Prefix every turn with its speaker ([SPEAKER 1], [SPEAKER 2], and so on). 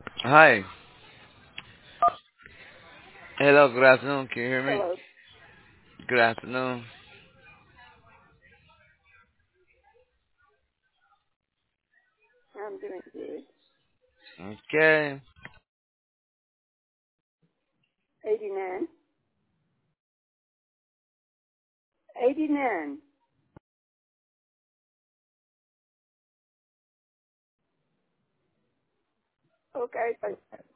[SPEAKER 1] Hi. Hello, good afternoon. Can you hear me?
[SPEAKER 2] Hello.
[SPEAKER 1] Good afternoon.
[SPEAKER 2] I'm doing good.
[SPEAKER 1] Okay.
[SPEAKER 2] 89. 89. Okay.